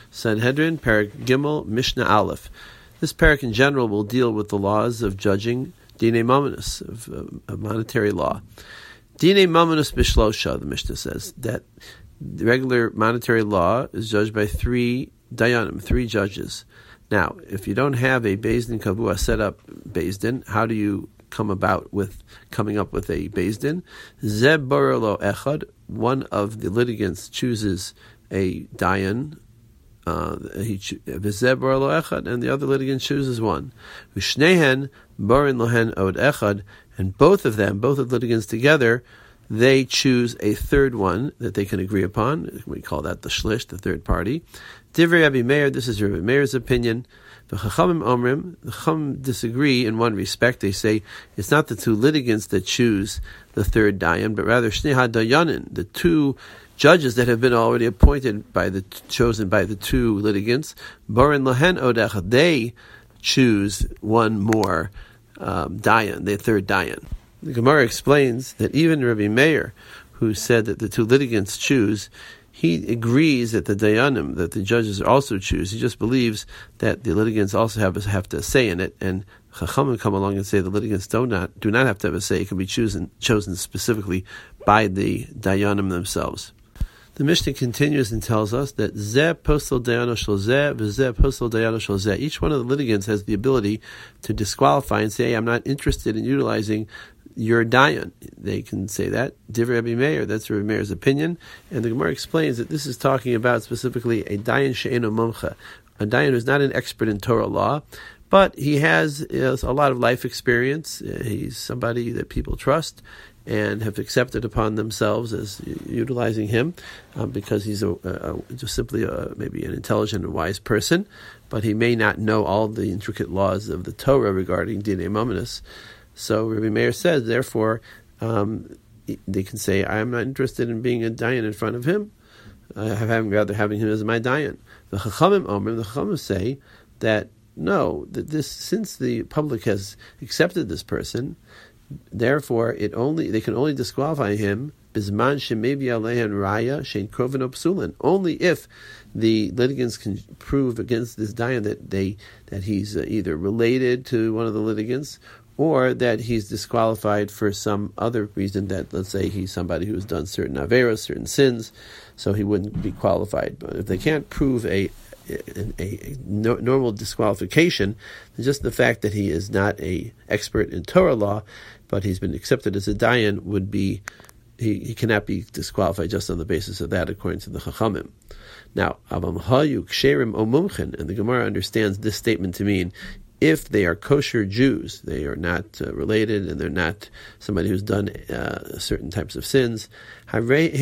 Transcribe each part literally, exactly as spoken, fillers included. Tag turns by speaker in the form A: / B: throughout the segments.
A: Sanhedrin, Parak Gimel, Mishnah Aleph. This parak in general will deal with the laws of judging Dinei Mamonus, of, uh, of monetary law. Dinei Mamonus Bishlosha, the Mishnah says, that the regular monetary law is judged by three dayanim, three judges. Now, if you don't have a Beis Din Kavua set up Beis Din, how do you come about with coming up with a Beis Din? Zeb Borer Lo Echad, one of the litigants chooses a dayan, uh, he V'zeb Borer Lo Echad, and the other litigant chooses one. V'shnehen Borin Lohen Od Echad, and both of them, both of the litigants together, they choose a third one that they can agree upon. We call that the shlish, the third party. Divrei Rabbi Meir, this is Rabbi Meir's opinion. The Chachamim Omrim, the Chacham disagree in one respect. They say it's not the two litigants that choose the third dayan, but rather Shnei HaDayanin, the two judges that have been already appointed by the chosen by the two litigants. Borin Lohen Od Echad, they choose one more um, dayan, the third dayan. The Gemara explains that even Rabbi Meir, who said that the two litigants choose, he agrees that the dayanim, that the judges also choose. He just believes that the litigants also have have to say in it, and Chachamim come along and say the litigants do not do not have to have a say. It can be chosen chosen specifically by the dayanim themselves. The Mishnah continues and tells us that Zeh postel dayano shel zeh, v'zeh postel dayano shel zeh. Each one of the litigants has the ability to disqualify and say, "I'm not interested in utilizing your dayan." They can say that. Divrei Rabbi Meir, that's Rabbi Meir's opinion. And the Gemara explains that this is talking about specifically a dayan she'eno mumcha, a dayan who's not an expert in Torah law, but he has uh, a lot of life experience. Uh, he's somebody that people trust and have accepted upon themselves as utilizing him um, because he's a, a, a, just simply a, maybe an intelligent and wise person, but he may not know all the intricate laws of the Torah regarding Dinei Mamonus. So Rabbi Meir says, therefore, um, they can say, I'm not interested in being a dayan in front of him. I have rather having him as my dayan. The Chachamim Omer, the Chachamim say that no, that this since the public has accepted this person, therefore it only they can only disqualify him bisman shemevi alehan raya shein kroven o psulin, only if the litigants can prove against this dayan that they that he's uh, either related to one of the litigants, or that he's disqualified for some other reason, that, let's say, he's somebody who's done certain averos, certain sins, so he wouldn't be qualified. But if they can't prove a, a, a normal disqualification, just the fact that he is not a expert in Torah law, but he's been accepted as a dayan, would be, he, he cannot be disqualified just on the basis of that, according to the Chachamim. Now, Avam Hayu Ksherim O Mumchen, and the Gemara understands this statement to mean, if they are kosher Jews, they are not uh, related, and they're not somebody who's done uh, certain types of sins, they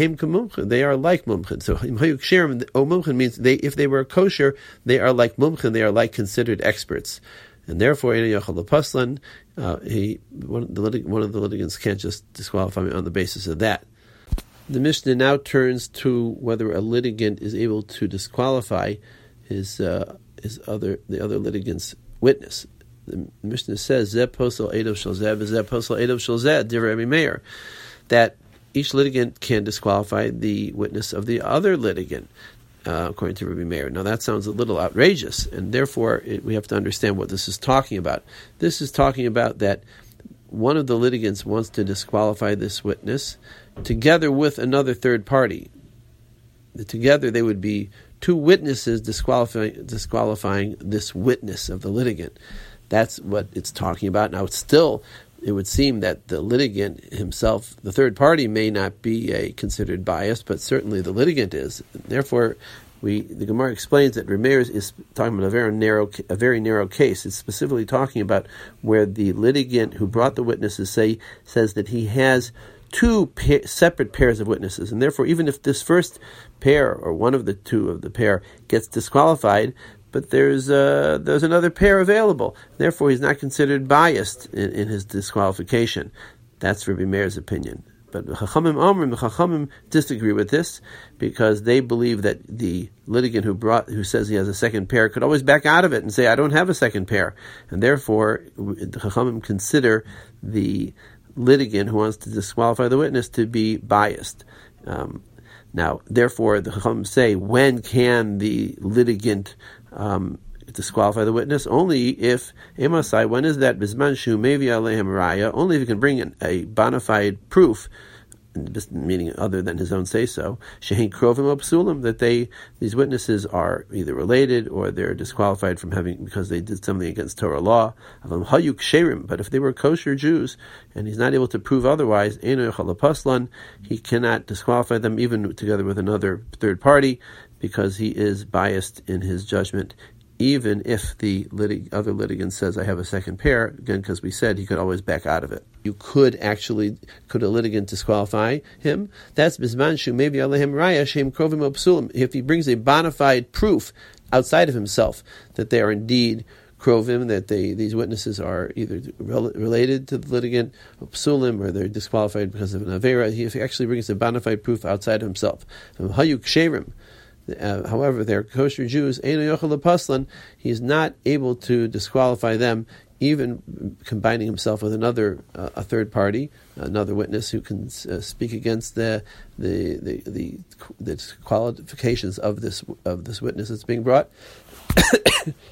A: are like mumchen. So o mumchen means they, if they were kosher, they are like mumchen, they are like considered experts. And therefore, uh, he, one, of the litig- one of the litigants can't just disqualify me on the basis of that. The Mishnah now turns to whether a litigant is able to disqualify his uh, his other the other litigant's witness. The Mishnah says, Zeh posel edav shel zeh, v'zeh posel edav shel zeh, divrei Rabbi Meir, that each litigant can disqualify the witness of the other litigant, uh, according to Rabbi Meir. Now that sounds a little outrageous, and therefore it, we have to understand what this is talking about. This is talking about that one of the litigants wants to disqualify this witness together with another third party. Together they would be two witnesses disqualifying, disqualifying this witness of the litigant. That's what it's talking about. Now, it's still, it would seem that the litigant himself, the third party, may not be a considered biased, but certainly the litigant is. Therefore, we the Gemara explains that Rameir is talking about a very narrow, a very narrow case. It's specifically talking about where the litigant who brought the witnesses say says that he has two pa- separate pairs of witnesses, and therefore, even if this first pair or one of the two of the pair gets disqualified, but there's uh, there's another pair available, therefore he's not considered biased in, in his disqualification. That's Rabbi Meir's opinion. But the Chachamim Omrim, the Chachamim disagree with this because they believe that the litigant who brought, who says he has a second pair, could always back out of it and say, "I don't have a second pair," and therefore the Chachamim consider the litigant who wants to disqualify the witness to be biased. Um, Now, therefore, the Chacham say, when can the litigant um, disqualify the witness? Only if, Emasai, when is that? Bisman shu mevi alehem raya, only if you can bring an, a bona fide proof, meaning other than his own say-so, shehin krovim or psulim, that they, these witnesses are either related or they're disqualified from having, because they did something against Torah law. But if they were kosher Jews, and he's not able to prove otherwise, he cannot disqualify them even together with another third party, because he is biased in his judgment, even if the litig- other litigant says, I have a second pair, again, because we said he could always back out of it. You could actually, could a litigant disqualify him? That's bisman shu maybe alehem raya shem krovim o psulim. If he brings a bona fide proof outside of himself that they are indeed krovim, that they, these witnesses are either rel- related to the litigant, or psulim, or they're disqualified because of an avera, he, if he actually brings a bona fide proof outside of himself. Hayuk sherim. Uh, however, they're kosher Jews. He is not able to disqualify them, even combining himself with another, uh, a third party, another witness who can uh, speak against the the, the the the qualifications of this of this witness that's being brought.